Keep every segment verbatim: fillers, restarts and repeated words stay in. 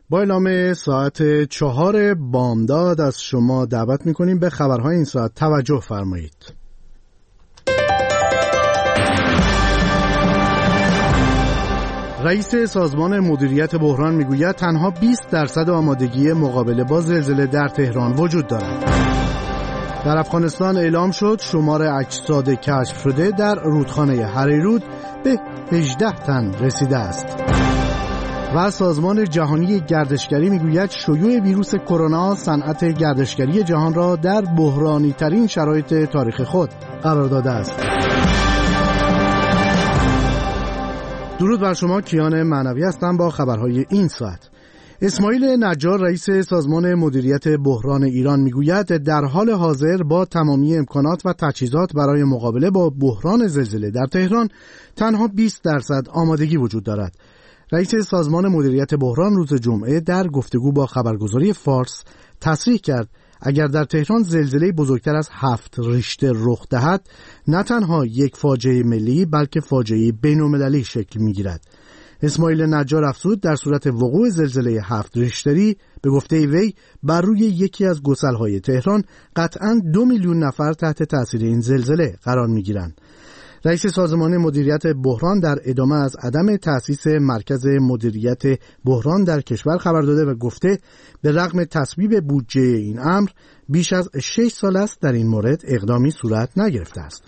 با اعلام ساعت چهار بامداد از شما دعوت میکنیم به خبرهای این ساعت توجه فرمایید. رئیس سازمان مدیریت بحران میگوید تنها بیست درصد آمادگی مقابله با زلزله در تهران وجود دارد. در افغانستان اعلام شد شمار اجساد کشف شده در رودخانه هریرود به هجده تن رسیده است. و سازمان جهانی گردشگری میگوید شیوع ویروس کرونا صنعت گردشگری جهان را در بحرانی ترین شرایط تاریخ خود قرار داده است. درود بر شما، کیان معنوی هستم با خبرهای این ساعت. اسماعیل نجار رئیس سازمان مدیریت بحران ایران میگوید در حال حاضر با تمامی امکانات و تجهیزات برای مقابله با بحران زلزله در تهران تنها بیست درصد آمادگی وجود دارد. رئیس سازمان مدیریت بحران روز جمعه در گفتگو با خبرگزاری فارس تصریح کرد اگر در تهران زلزله بزرگتر از هفت ریشتر رخ دهد نه تنها یک فاجعه ملی بلکه فاجعه بین‌المللی شکل می‌گیرد. اسماعیل نجار افزود در صورت وقوع زلزله هفت ریشتری به گفته وی بر روی یکی از گسل‌های تهران قطعاً دو میلیون نفر تحت تأثیر این زلزله قرار می‌گیرند. رئیس سازمان مدیریت بحران در ادامه از عدم تأسیس مرکز مدیریت بحران در کشور خبر داده و گفته به رغم تصویب بودجه این امر بیش از شش سال است در این مورد اقدامی صورت نگرفته است.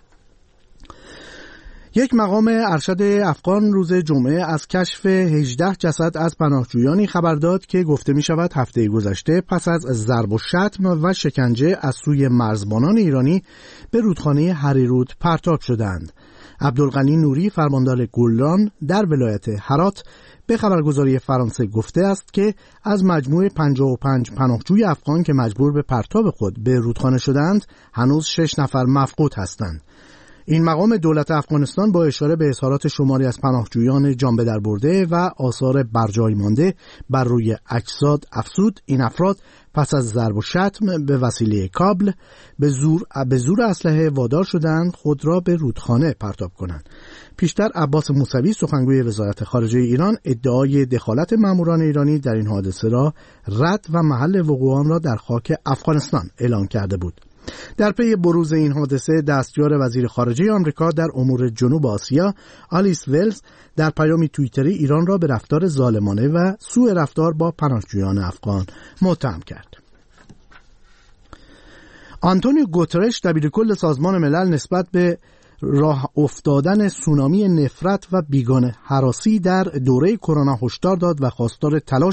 یک مقام ارشد افغان روز جمعه از کشف هجده جسد از پناهجویانی خبر داد که گفته می شود هفته گذشته پس از ضرب و شتم و شکنجه از سوی مرزبانان ایرانی به رودخانه هریرود پرتاب شدند. عبدالغنی نوری فرماندار گلان در ولایت هرات به خبرگزاری فرانسه گفته است که از مجموع پنجاه و پنج پناهجوی افغان که مجبور به پرتاب خود به رودخانه شدند هنوز شش نفر مفقود هستند. این مقام دولت افغانستان با اشاره به اظهارات شماری از پناهجویان جان به در برده و آثار برجای مانده بر روی اجساد افزود این افراد پس از ضرب و شتم به وسیله کابل به زور به زور اسلحه وادار شدند خود را به رودخانه پرتاب کنند. پیشتر عباس موسوی سخنگوی وزارت خارجه ایران ادعای دخالت ماموران ایرانی در این حادثه را رد و محل وقوع آن را در خاک افغانستان اعلام کرده بود. در پی بروز این حادثه دستیار وزیر خارجه آمریکا در امور جنوب آسیا آلیس ولز در پیامی توییتری ایران را به رفتار ظالمانه و سوء رفتار با پناهجویان افغان متهم کرد. آنتونیو گوترش دبیرکل سازمان ملل نسبت به راه افتادن سونامی نفرت و بیگانه هراسی در دوره کرونا هشدار داد و خواستار تلاش